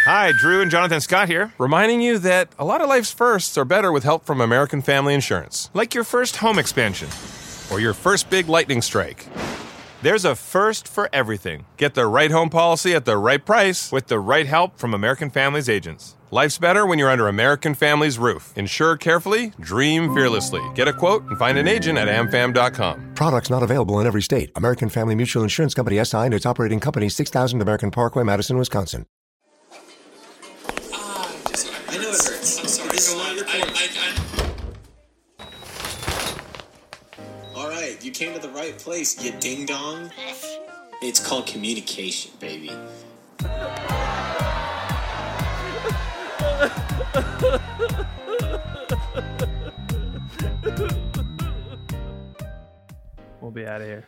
Hi, Drew and Jonathan Scott here, reminding you that a lot of life's firsts are better with help from American Family Insurance. Like your first home expansion or your first big lightning strike. There's a first for everything. Get the right home policy at the right price with the right help from American Family's agents. Life's better when you're under American Family's roof. Insure carefully, dream fearlessly. Get a quote and find an agent at amfam.com. Products not available in every state. American Family Mutual Insurance Company SI and its operating company 6000 American Parkway, Madison, Wisconsin. I know it hurts. I'm sorry. All right, you came to the right place, you ding dong. It's called communication, baby. We'll be out of here.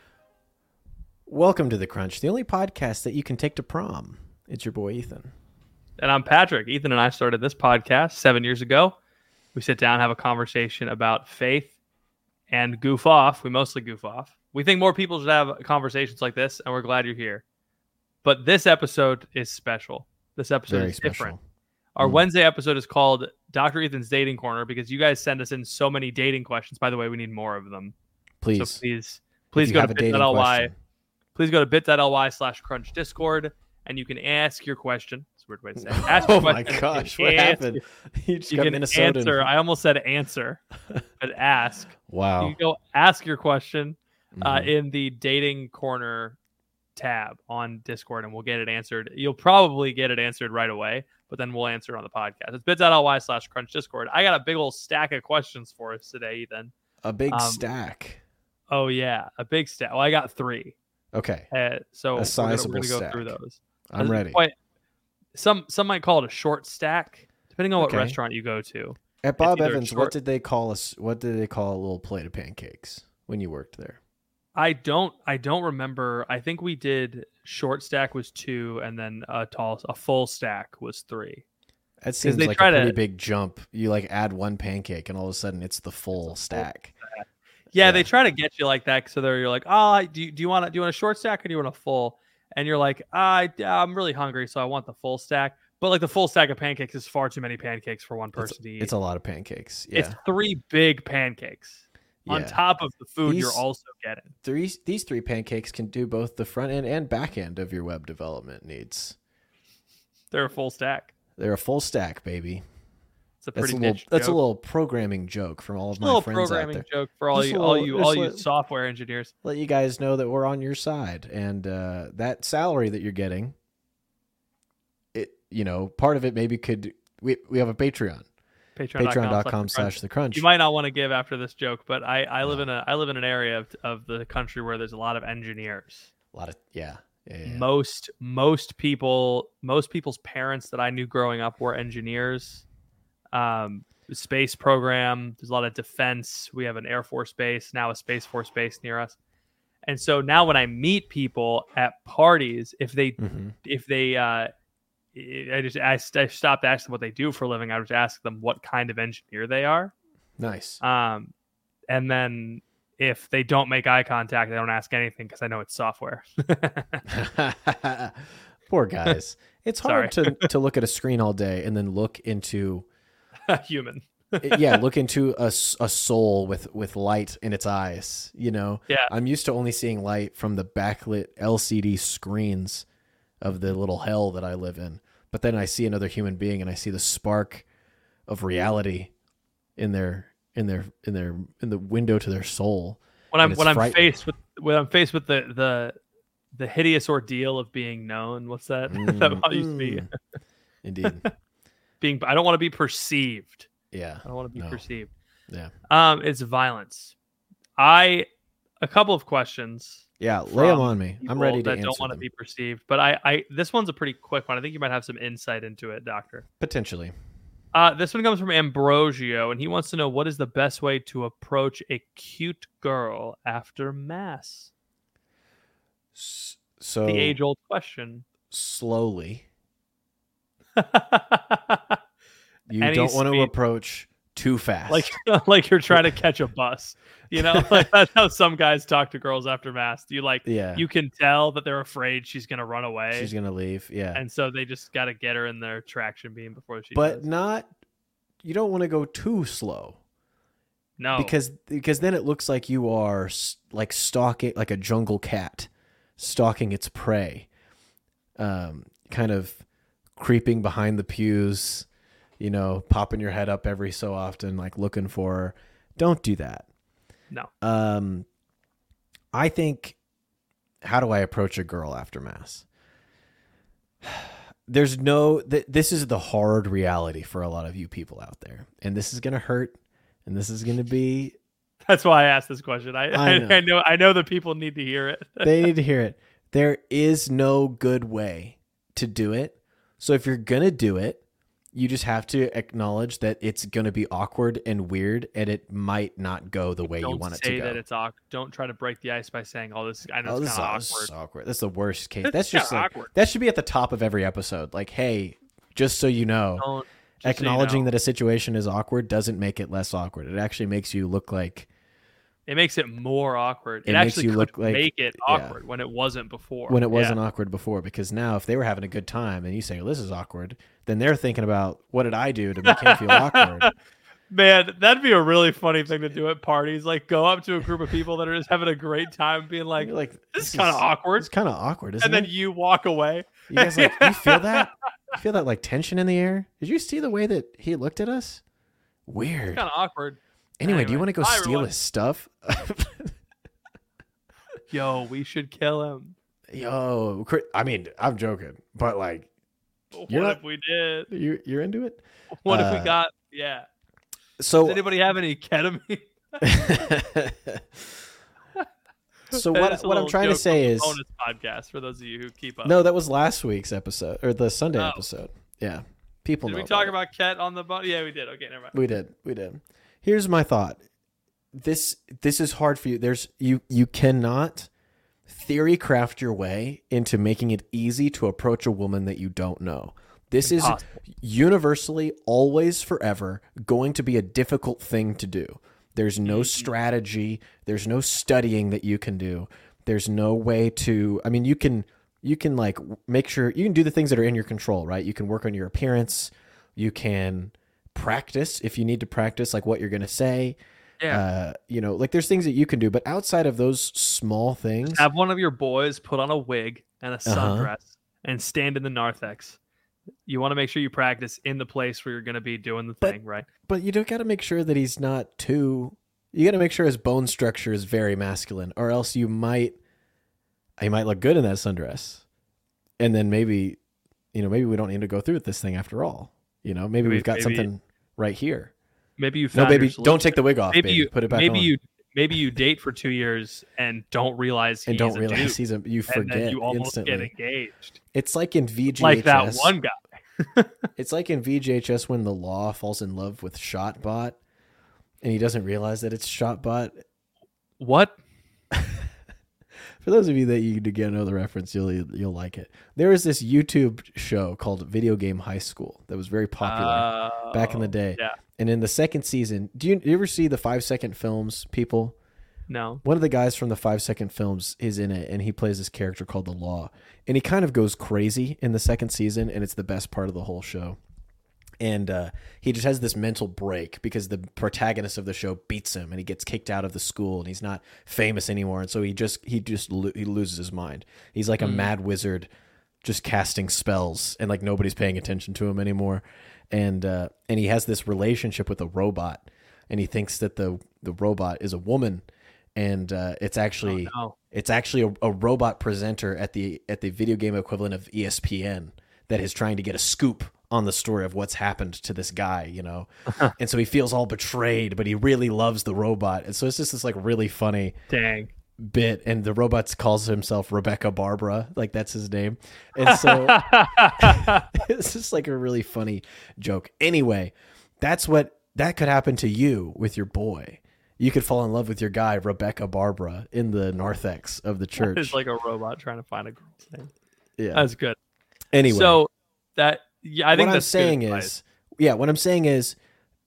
Welcome to The Crunch, the only podcast that you can take to prom. It's your boy, Ethan. And I'm Patrick. Ethan and I started this podcast 7 years ago. We sit down, have a conversation about faith, and goof off. We mostly goof off. We think more people should have conversations like this, and we're glad you're here. But this episode is special. This episode Very is different. special. Our Wednesday episode is called Dr. Ethan's Dating Corner because you guys send us in so many dating questions. By the way, we need more of them. Please. So please go to bit.ly. Please go to bit.ly/crunch discord, and you can ask your question. It's a weird way to say it. Ask your Oh my question. gosh, what happened? You just You got can Minnesota. answer. I almost said answer, but ask. Wow. You can go ask your question Mhm. in the dating corner tab on Discord, and we'll get it answered. You'll probably get it answered right away, but then we'll answer it on the podcast. It's bit.ly/crunch discord. I got a big old stack of questions for us today, Ethan. A big stack. Oh yeah, a big stack. Well, I got 3. Okay. So A we're sizable gonna go stack. through those. I'm ready. Some might call it a short stack, depending on what Okay. restaurant you go to. At Bob either Evans, short- what did they call us? What did they call a little plate of pancakes when you worked there? I don't remember. I think we did short stack was 2, and then a full stack was 3. That seems they like a try pretty to- big jump. You like add one pancake, and all of a sudden it's the full stack. Yeah, Yeah. they try to get you like that. So you're like, oh, do you want a short stack or do you want a full? And you're like, I'm really hungry, so I want the full stack. But like the full stack of pancakes is far too many pancakes for one person to eat. It's a lot of pancakes. Yeah. It's 3 big pancakes on Yeah. top of the food you're These- also getting. These 3 pancakes can do both the front end and back end of your web development needs. They're a full stack. They're a full stack, baby. It's a That's pretty a little. niche That's a joke. little programming joke from all of A my little friends out programming there. joke for all Just you a all little- you just all a you little- software engineers. Let you guys know that we're on your side, and that salary that you're getting, part of it maybe could. We have a Patreon. Patreon.com/The Crunch. You might not want to give after this joke, but I live in an area of the country where there's a lot of engineers. A lot of yeah. Most people's parents that I knew growing up were engineers. Space program. There's a lot of defense. We have an Air Force base, now a Space Force base near us. And so now when I meet people at parties, I stopped asking what they do for a living. I would just ask them what kind of engineer they are. Nice. And then if they don't make eye contact, I don't ask anything because I know it's software. Poor guys. It's hard to look at a screen all day and then look into Human. look into a soul with light in its eyes. Yeah. I'm used to only seeing light from the backlit LCD screens of the little hell that I live in. But then I see another human being and I see the spark of reality in the window to their soul. When I'm faced with the hideous ordeal of being known, what's that? That used to be Indeed. I don't want to be perceived. Yeah. I don't want to be perceived. Yeah. It's violence. A couple of questions. Yeah, lay them from on me. I'm people ready to that answer don't want to them. be perceived. But I this one's a pretty quick one. I think you might have some insight into it, Doctor. Potentially. This one comes from Ambrosio, and he wants to know what is the best way to approach a cute girl after Mass? So The age-old question. slowly. You Any don't want to speed. approach too fast. like you're trying to catch a bus. You know, like that's how some guys talk to girls after mass. You can tell that they're afraid she's gonna run away. She's gonna leave. Yeah. And so they just got to get her in their traction beam before she. But does. you don't want to go too slow. No, because then it looks like you are like stalking, like a jungle cat stalking its prey, kind of creeping behind the pews, you know, popping your head up every so often, like looking for her. Don't do that. No. I think, how do I approach a girl after mass? There's this is the hard reality for a lot of you people out there, and this is going to hurt, and this is going to be. That's why I asked this question. I know the people need to hear it. They need to hear it. There is no good way to do it. So if you're going to do it, you just have to acknowledge that it's going to be awkward and weird, and it might not go the way you want it to go. Don't say that it's awkward. Don't try to break the ice by saying, it's kind of awkward. That's the worst case. That's just awkward. That should be at the top of every episode. Like, hey, just so you know, acknowledging that a situation is awkward doesn't make it less awkward. It actually makes you look like... It makes it more awkward. It actually could make it awkward when it wasn't before. When it wasn't awkward before, because now if they were having a good time and you say, well, this is awkward, then they're thinking about, what did I do to make him feel awkward? Man, that'd be a really funny thing to do at parties. Like, go up to a group of people that are just having a great time being like this is kind of awkward. It's kind of awkward, isn't it? And then you walk away. You guys you feel that? You feel that like tension in the air? Did you see the way that he looked at us? Weird. It's kind of awkward. Anyway, do you want to go steal his stuff? Yo, we should kill him. Yo, I mean, I'm joking, but like, if we did? You're into it? What if we got? Yeah. So, does anybody have any ketamine? So what I'm trying to say is bonus podcast for those of you who keep up. No, that was last week's episode or the Sunday episode. Yeah, people. Did we talk about Ket on the bone? Yeah, we did. Okay, never mind. We did. Here's my thought. This is hard for you. You cannot theory craft your way into making it easy to approach a woman that you don't know. This is universally, always, forever going to be a difficult thing to do. There's no strategy. There's no studying that you can do. There's no way to, I mean, you can like make sure you can do the things that are in your control, right? You can work on your appearance. You can practice if you need to practice, like what you're going to say. Yeah. Like there's things that you can do, but outside of those small things, just have one of your boys put on a wig and a sundress and stand in the narthex. You want to make sure you practice in the place where you're going to be doing the thing, right? But you don't got to make sure that he's not too. You got to make sure his bone structure is very masculine, or else he might look good in that sundress, and then maybe we don't need to go through with this thing after all. Maybe we've got something right here. Maybe you found don't take the wig off. Baby. Put it back on. Maybe you date for 2 years and don't realize he's a dude. You forget and then you almost instantly. get engaged. It's like in VGHS. Like that one guy. It's like in VGHS when the Law falls in love with Shotbot and he doesn't realize that it's Shotbot. What? For those of you that you know the reference, you'll like it. There was this YouTube show called Video Game High School that was very popular back in the day. Yeah. And in the second season, do you ever see the 5-second films, people? No. One of the guys from the 5-second films is in it, and he plays this character called the Law. And he kind of goes crazy in the second season, and it's the best part of the whole show. And he just has this mental break because the protagonist of the show beats him, and he gets kicked out of the school, and he's not famous anymore. And so he loses his mind. He's like a mad wizard, just casting spells, and like nobody's paying attention to him anymore. And he has this relationship with a robot, and he thinks that the robot is a woman, and it's actually a robot presenter at the video game equivalent of ESPN that is trying to get a scoop on the story of what's happened to this guy, and so he feels all betrayed, but he really loves the robot, and so it's just this like really funny bit, and the robot calls himself Rebecca Barbara, like that's his name, and so it's just like a really funny joke. Anyway, that could happen to you with your boy. You could fall in love with your guy Rebecca Barbara in the narthex of the church. It's like a robot trying to find a girl's name. Yeah, that's good. Anyway, so that I think what I'm saying is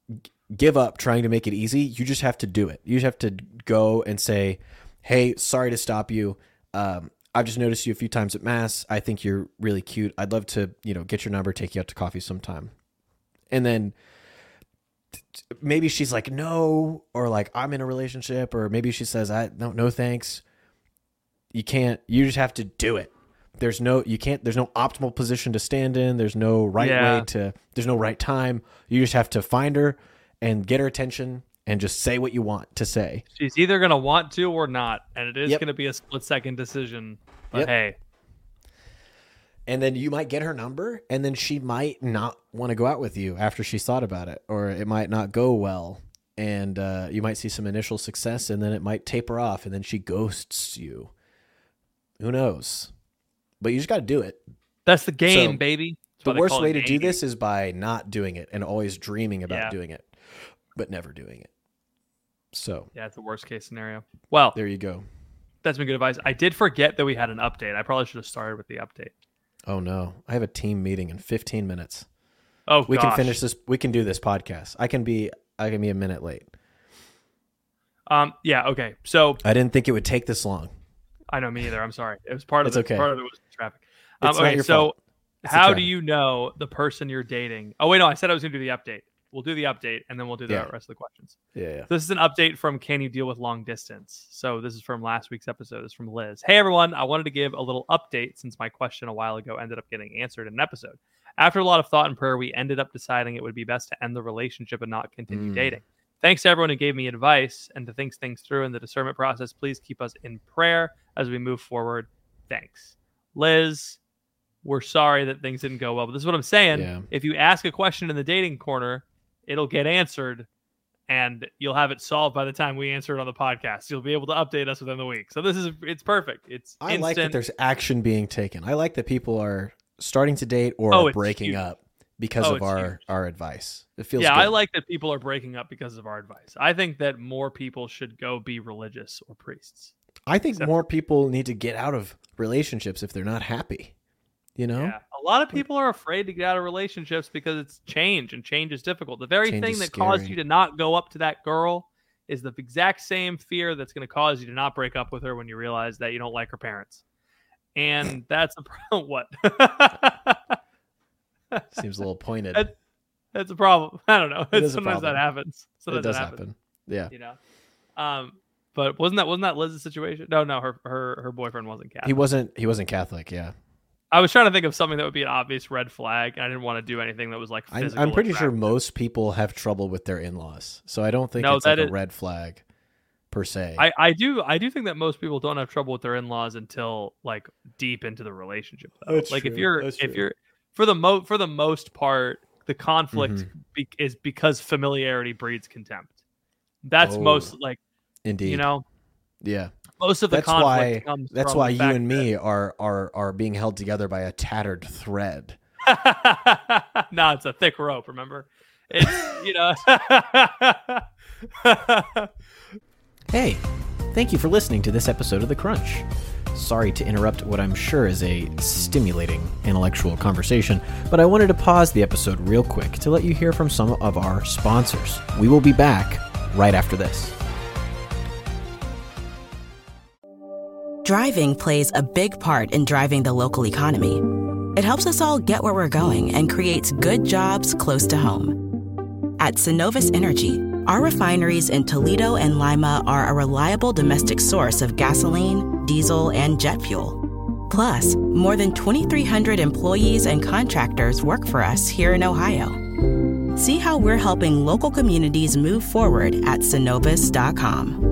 give up trying to make it easy. You just have to do it. You just have to go and say, hey, sorry to stop you. I've just noticed you a few times at Mass. I think you're really cute. I'd love to, get your number, take you out to coffee sometime. And then maybe she's like, no, or like, I'm in a relationship, or maybe she says, no, thanks. You just have to do it. There's no optimal position to stand in. There's no there's no right time. You just have to find her and get her attention and just say what you want to say. She's either going to want to or not. And it is going to be a split-second decision. But hey. And then you might get her number, and then she might not want to go out with you after she's thought about it, or it might not go well. And you might see some initial success, and then it might taper off, and then she ghosts you. Who knows? But you just got to do it. That's the game, baby. The worst way to do this is by not doing it and always dreaming about doing it, but never doing it. So yeah, it's the worst case scenario. Well, there you go. That's been good advice. I did forget that we had an update. I probably should have started with the update. Oh no, I have a team meeting in 15 minutes. Oh, we can finish this. We can do this podcast. I can be a minute late. Yeah. Okay. So I didn't think it would take this long. I know, me either. I'm sorry. It was part of okay. Part of it was traffic. It's not your fault. How do you know the person you're dating? Oh wait, no. I said I was going to do the update. We'll do the update, and then we'll do the rest of the questions. Yeah. This is an update from Can You Deal with Long Distance? So this is from last week's episode. It's from Liz. Hey, everyone. I wanted to give a little update since my question a while ago ended up getting answered in an episode. After a lot of thought and prayer, we ended up deciding it would be best to end the relationship and not continue dating. Thanks to everyone who gave me advice and to think things through in the discernment process. Please keep us in prayer as we move forward. Thanks. Liz, we're sorry that things didn't go well, but this is what I'm saying. Yeah. If you ask a question in the dating corner, it'll get answered and you'll have it solved by the time we answer it on the podcast. You'll be able to update us within the week. So it's perfect. It's I instant. like that there's action being taken. I like that people are starting to date or are breaking up because of our advice. It feels good. I like that people are breaking up because of our advice. I think that more people should go be religious or priests. I think more people need to get out of relationships if they're not happy. Yeah. A lot of people are afraid to get out of relationships because it's change, and change is difficult. The very thing that caused you to not go up to that girl is the exact same fear that's going to cause you to not break up with her when you realize that you don't like her parents. And that's a problem. What? Seems a little pointed. That's a problem. I don't know. Sometimes that happens. Sometimes it does happen. Yeah. But wasn't that Liz's situation? No, her boyfriend wasn't Catholic. He wasn't Catholic. Yeah. I was trying to think of something that would be an obvious red flag, and I didn't want to do anything that was like physical. I'm pretty sure most people have trouble with their in-laws, so I don't think it's like a red flag per se. I do think that most people don't have trouble with their in-laws until like deep into the relationship. Though. That's like true. if you're for the most part, the conflict is because familiarity breeds contempt. That's most like indeed. Yeah. Most of the conflict comes that's from why the you fact and me are being held together by a tattered thread. No, it's a thick rope, remember? It's Hey, thank you for listening to this episode of The Crunch. Sorry to interrupt what I'm sure is a stimulating intellectual conversation, but I wanted to pause the episode real quick to let you hear from some of our sponsors. We will be back right after this. Driving plays a big part in driving the local economy. It helps us all get where we're going and creates good jobs close to home. At Synovus Energy, our refineries in Toledo and Lima are a reliable domestic source of gasoline, diesel, and jet fuel. Plus, more than 2,300 employees and contractors work for us here in Ohio. See how we're helping local communities move forward at Synovus.com.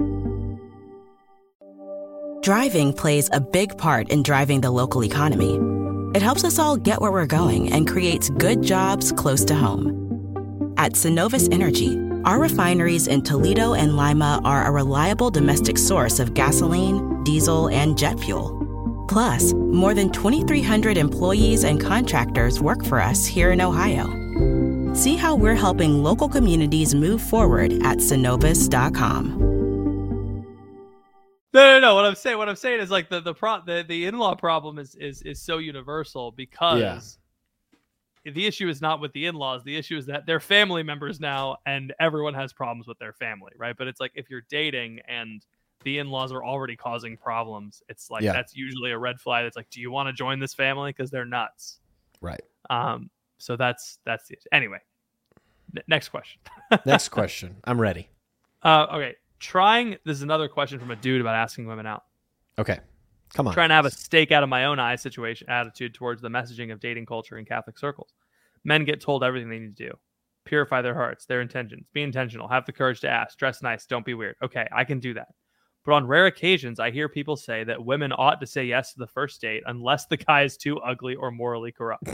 Driving plays a big part in driving the local economy. It helps us all get where we're going and creates good jobs close to home. At Synovus Energy, our refineries in Toledo and Lima are a reliable domestic source of gasoline, diesel, and jet fuel. Plus, more than 2,300 employees and contractors work for us here in Ohio. See how we're helping local communities move forward at Synovus.com. No. What I'm saying is like the in-law problem is so universal because the issue is not with the in-laws. The issue is that they're family members now, and everyone has problems with their family, right? But it's like if you're dating and the in-laws are already causing problems, it's like that's usually a red flag. It's like, do you want to join this family? Because they're nuts, right? So that's the issue. Anyway. Next question. Next question. I'm ready. Okay. This is another question from a dude about asking women out. Okay. Come on. Trying to have a stake out of my own eye attitude towards the messaging of dating culture in Catholic circles. Men get told everything they need to do. Purify their hearts, their intentions. Be intentional. Have the courage to ask. Dress nice. Don't be weird. Okay, I can do that. But on rare occasions, I hear people say that women ought to say yes to the first date unless the guy is too ugly or morally corrupt.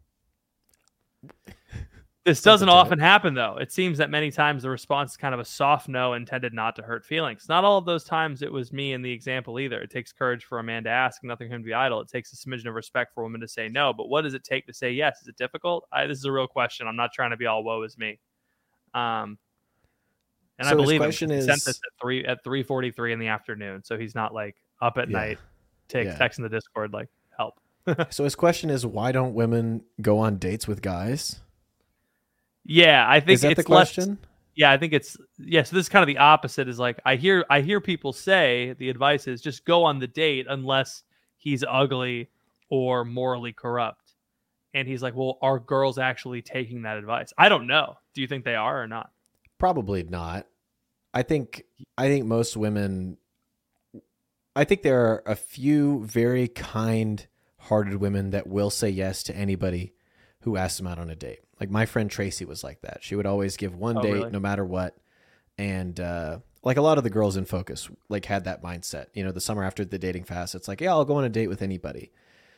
This doesn't often happen, though. It seems that many times the response is kind of a soft no intended not to hurt feelings. Not all of those times it was me in the example either. It takes courage for a man to ask, nothing for him to be idle. It takes a smidgen of respect for a woman to say no. But what does it take to say yes? Is it difficult? This is a real question. I'm not trying to be all woe is me. And so I believe he sent this at 3:43 in the afternoon. So he's not like up at night texting the Discord like help. So his question is, why don't women go on dates with guys? Yeah, I think is that it's the question? I think it's so this is kind of the opposite. Is like I hear people say the advice is just go on the date unless he's ugly or morally corrupt. And he's like, well, are girls actually taking that advice? I don't know. Do you think they are or not? Probably not. I think most women. I think there are a few very kind-hearted women that will say yes to anybody who asks them out on a date. Like my friend Tracy was like that. She would always give one date really? No matter what. And like a lot of the girls in Focus like had that mindset. You know, the summer after the dating fast, it's like, yeah, I'll go on a date with anybody.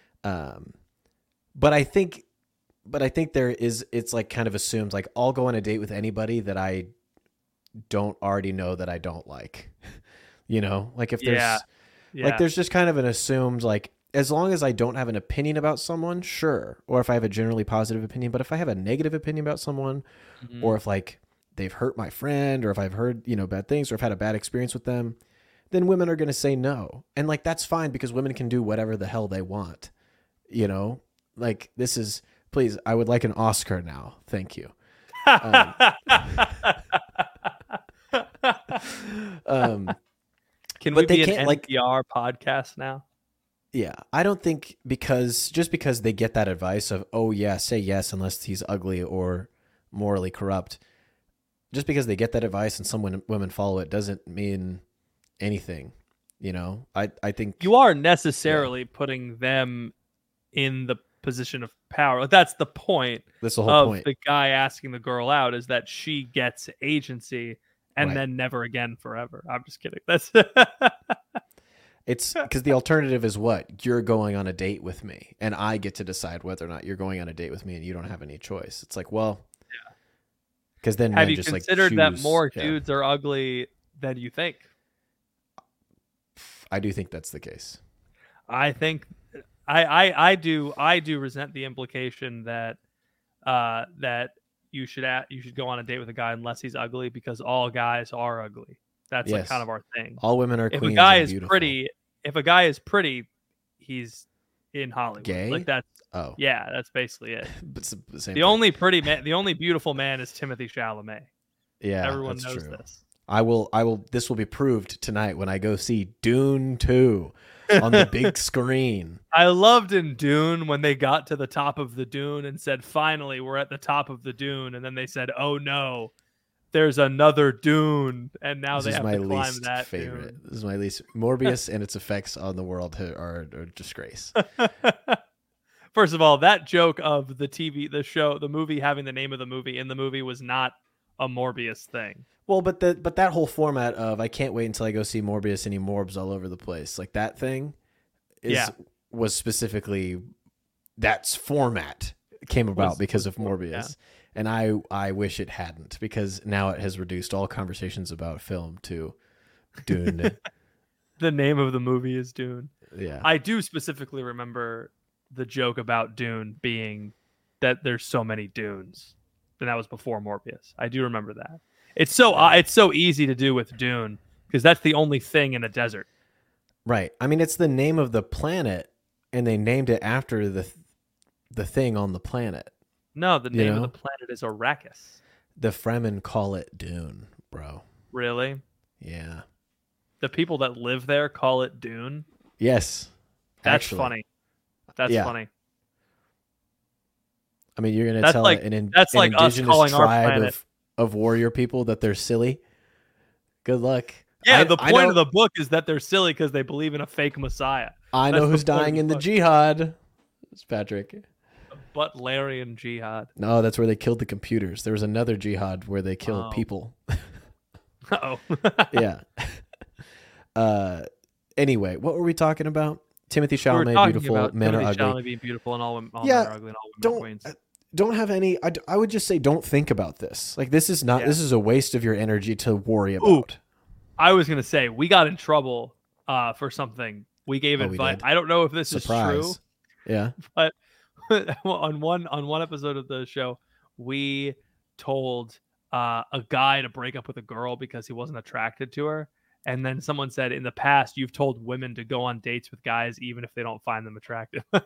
But I think it's like kind of assumed like I'll go on a date with anybody that I don't already know that I don't like. You know, like if there's like there's just kind of an assumed like, as long as I don't have an opinion about someone, sure. Or if I have a generally positive opinion, but if I have a negative opinion about someone, or if like they've hurt my friend, or if I've heard, bad things, or if I've had a bad experience with them, then women are going to say no. And like, that's fine because women can do whatever the hell they want. Like this is, please, I would like an Oscar now. Thank you. Can we be an NPR podcast now? Yeah, I don't think because they get that advice of, oh yeah, say yes unless he's ugly or morally corrupt. Just because they get that advice and some women follow it doesn't mean anything. I think you are necessarily putting them in the position of power. Like, that's the point. That's the whole point. The guy asking the girl out is that she gets agency and then never again forever. I'm just kidding. That's It's because the alternative is what? You're going on a date with me, and I get to decide whether or not you're going on a date with me, and you don't have any choice. It's like, well, because then have you just considered that more dudes are ugly than you think? I do think that's the case. I think I do resent the implication that that you should go on a date with a guy unless he's ugly, because all guys are ugly. That's like kind of our thing. All women are queens. If a guy is pretty, he's in Hollywood. Gay? Like that's that's basically it. But the only pretty man, the only beautiful man is Timothée Chalamet. Yeah, everyone knows true. this. I will. This will be proved tonight when I go see Dune 2 on the big screen. I loved in Dune when they got to the top of the dune and said, "Finally, we're at the top of the dune," and then they said, "Oh no, there's another dune," and now they have to climb that favorite. Dune. This is my least. Morbius and its effects on the world are a disgrace. First of all, that joke of the movie having the name of the movie in the movie was not a Morbius thing. Well, but that whole format of I can't wait until I go see Morbius and he morbs all over the place, like that thing was specifically that format came about because of Morbius. Yeah. And I wish it hadn't, because now it has reduced all conversations about film to Dune. The name of the movie is Dune. Yeah. I do specifically remember the joke about Dune being that there's so many dunes. And that was before Morbius. I do remember that. It's so easy to do with Dune because that's the only thing in a desert. Right. I mean, it's the name of the planet, and they named it after the thing on the planet. No, the name know? of the planet is Arrakis. The Fremen call it Dune, bro. Really? Yeah. The people that live there call it Dune? Yes. That's actually. funny. That's Yeah. funny. I mean, you're going to That's tell like- an that's like us indigenous calling our tribe planet- of warrior people that they're silly. Good luck. Yeah, I- the I point know- of the book is that they're silly because they believe in a fake messiah. I know That's who's the point of dying the in the book. jihad. It's Patrick. Butlerian jihad. No, that's where they killed the computers. There was another jihad where they killed Oh. people. Uh-oh. Yeah. Anyway, what were we talking about? Timothy We were Chalamet, talking beautiful. about Men are Timothy ugly. Chalamet being beautiful and all Yeah, men are ugly and all women are Don't queens. don't have any. I would just say don't think about this. Like this is not. Yeah. This is a waste of your energy to worry Ooh. about. I was gonna say we got in trouble for something. We gave Oh, we advice. did? I don't know if this is true, Surprise. Yeah. but on one episode of the show, we told a guy to break up with a girl because he wasn't attracted to her. And then someone said, in the past, you've told women to go on dates with guys even if they don't find them attractive. And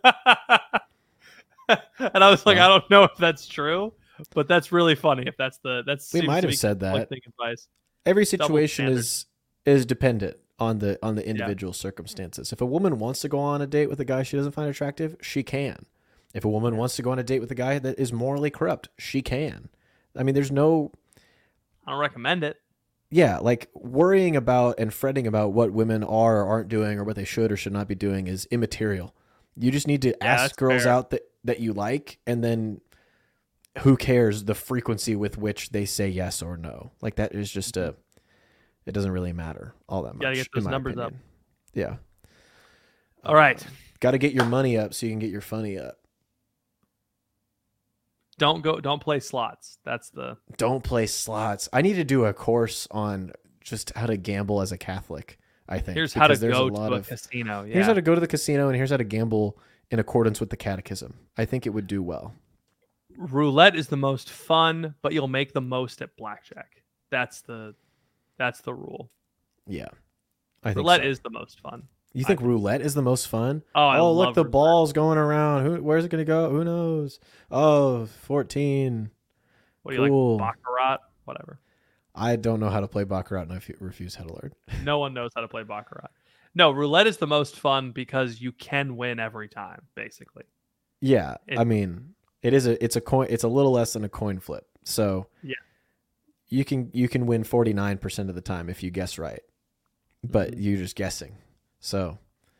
I was like, I don't know if that's true, but that's really funny. If that's We might have said that. conflicting advice. Every situation standard. is dependent on the individual circumstances. If a woman wants to go on a date with a guy she doesn't find attractive, she can. If a woman wants to go on a date with a guy that is morally corrupt, she can. I mean, there's no I don't recommend it. yeah, like worrying about and fretting about what women are or aren't doing or what they should or should not be doing is immaterial. You just need to that's ask girls fair. out that you like, and then who cares the frequency with which they say yes or no? Like that is just it doesn't really matter all that much. Gotta get in those my numbers opinion. Yeah. All right. Got to get your money up so you can get your funny up. Don't play slots. That's the Don't play slots. I need to do a course on just how to gamble as a Catholic, I think. here's how to because there's go a lot to a of casino. Yeah. Here's how to go to the casino, and here's how to gamble in accordance with the catechism. I think it would do well. Roulette is the most fun, but you'll make the most at blackjack. That's the rule. Yeah. I think Roulette so. is the most fun. You think roulette is the most fun? Oh, I look, love the roulette. ball's going around. Where's it going to go? Who knows? Oh, 14. What do you Cool. like? Baccarat? Whatever. I don't know how to play Baccarat, and I refuse how to learn. No one knows how to play Baccarat. No, roulette is the most fun because you can win every time, basically. Yeah, It- I mean, it's a coin. It's a little less than a coin flip. So Yeah. you can win 49% of the time if you guess right, but Mm-hmm. you're just guessing. So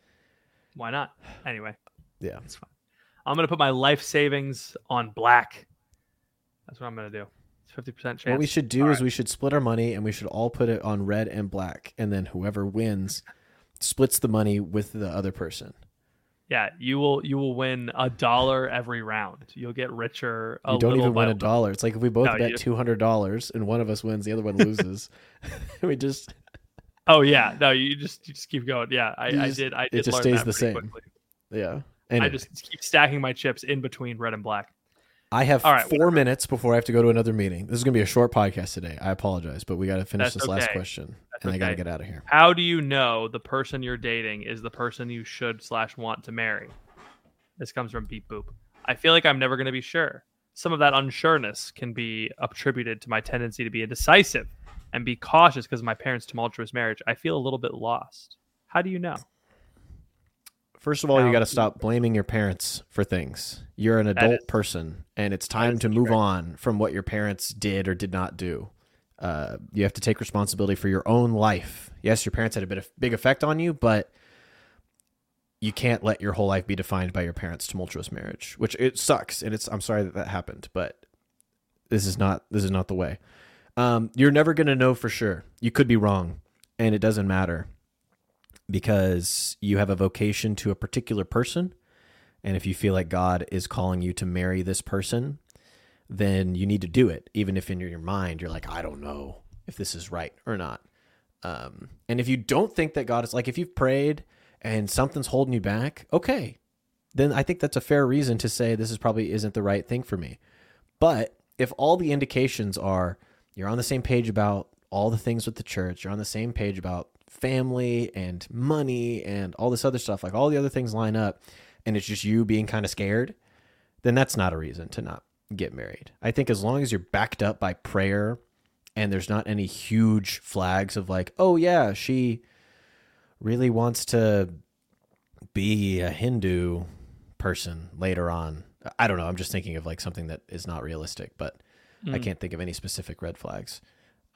Why not? Anyway, yeah, it's fine. I'm gonna put my life savings on black. That's what I'm gonna do. It's 50% chance. what we should do is we should split our money and we should all put it on red and black, and then whoever wins splits the money with the other person. Yeah, you will win $1 every round. You'll get richer. You don't even win by a dollar. It's like if we both No, bet you- $200 and one of us wins, the other one loses. we just Oh yeah, no, you just keep going. Yeah, I just- did. I it did just learn stays that the pretty same. quickly. yeah. I Anyway. just keep stacking my chips in between red and black. I have All right, 4 minutes before I have to go to another meeting. This is going to be a short podcast today. I apologize, but we got to finish That's this last okay. question, That's and I got to okay. get out of here. How do you know the person you're dating is the person you should/want to marry? This comes from Beep Boop. I feel like I'm never going to be sure. Some of that unsureness can be attributed to my tendency to be indecisive and be cautious because of my parents' tumultuous marriage. I feel a little bit lost. How do you know? First of all, you How got to do you- stop blaming your parents for things. You're an That adult is- person, and it's time is to the move trick. on from what your parents did or did not do. You have to take responsibility for your own life. Yes, your parents had a big effect on you, but you can't let your whole life be defined by your parents' tumultuous marriage, which it sucks, and I'm sorry that happened, but this is not the way. You're never going to know for sure. You could be wrong, and it doesn't matter because you have a vocation to a particular person. And if you feel like God is calling you to marry this person, then you need to do it. Even if in your mind, you're like, I don't know if this is right or not. And if you don't think that God is like, if you've prayed and something's holding you back, okay, then I think that's a fair reason to say this probably isn't the right thing for me. But if all the indications are you're on the same page about all the things with the church, you're on the same page about family and money and all this other stuff, like all the other things line up, and it's just you being kind of scared, then that's not a reason to not get married. I think as long as you're backed up by prayer and there's not any huge flags of like, oh yeah, she really wants to be a Hindu person later on. I don't know. I'm just thinking of like something that is not realistic, but I can't think of any specific red flags.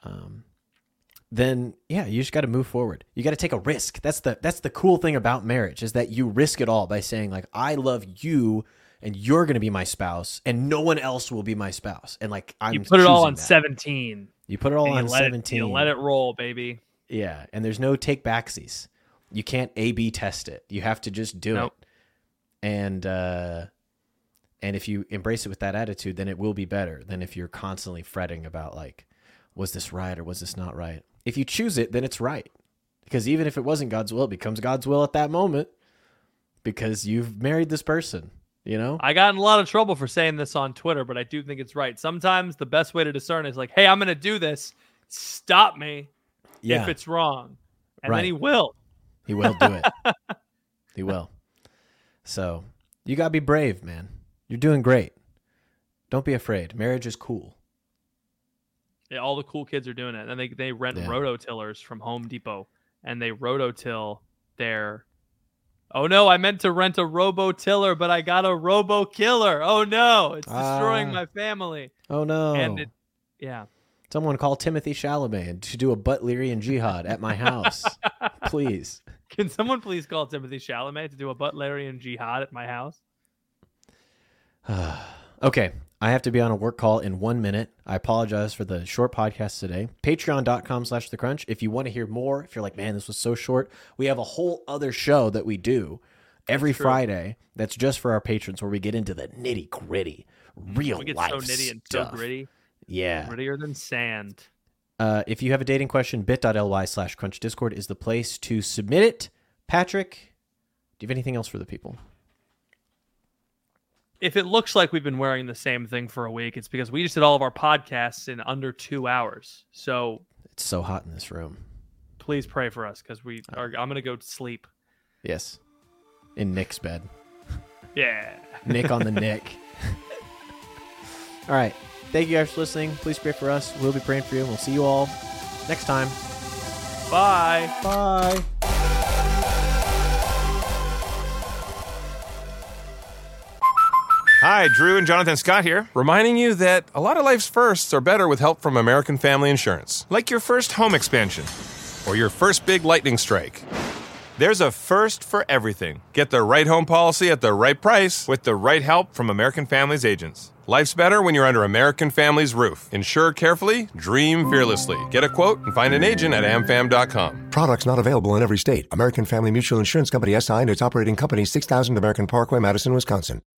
Then yeah, you just got to move forward. You got to take a risk. That's the cool thing about marriage is that you risk it all by saying like, I love you and you're going to be my spouse and no one else will be my spouse. And like, you put it all on that. 17. You put it all on 17. You let it roll, baby. Yeah. And there's no take backsies. You can't A/B test it. You have to just do it. And if you embrace it with that attitude, then it will be better than if you're constantly fretting about like, was this right or was this not right? If you choose it, then it's right. Because even if it wasn't God's will, it becomes God's will at that moment because you've married this person, you know? I got in a lot of trouble for saying this on Twitter, but I do think it's right. Sometimes the best way to discern is like, hey, I'm going to do this. Stop me if it's wrong. And then he will. He will do it. He will. So you got to be brave, man. You're doing great. Don't be afraid. Marriage is cool. Yeah, all the cool kids are doing it. And they rent rototillers from Home Depot. And they rototill their... Oh, no, I meant to rent a robotiller, but I got a robo-killer. Oh, no, it's destroying my family. Oh, no. And Someone call Timothy Chalamet to do a Butlerian jihad at my house. Please. Can someone please call Timothy Chalamet to do a Butlerian jihad at my house? Okay, I have to be on a work call in 1 minute. I apologize for the short podcast today. Patreon.com/thecrunch. If you want to hear more, if you're like, man, this was so short, we have a whole other show that we do every Friday that's just for our patrons where we get into the nitty gritty, real life stuff. We get so nitty and so gritty. Yeah. Grittier than sand. If you have a dating question, bit.ly/crunch Discord is the place to submit it. Patrick, do you have anything else for the people? If it looks like we've been wearing the same thing for a week, it's because we just did all of our podcasts in under 2 hours. So it's so hot in this room. Please pray for us because I'm going to go to sleep. Yes. In Nick's bed. Yeah. Nick on the Nick. All right. Thank you guys for listening. Please pray for us. We'll be praying for you. And we'll see you all next time. Bye. Bye. Hi, Drew and Jonathan Scott here, reminding you that a lot of life's firsts are better with help from American Family Insurance. Like your first home expansion or your first big lightning strike. There's a first for everything. Get the right home policy at the right price with the right help from American Family's agents. Life's better when you're under American Family's roof. Insure carefully, dream fearlessly. Get a quote and find an agent at amfam.com. Products not available in every state. American Family Mutual Insurance Company SI and its operating company 6000 American Parkway, Madison, Wisconsin.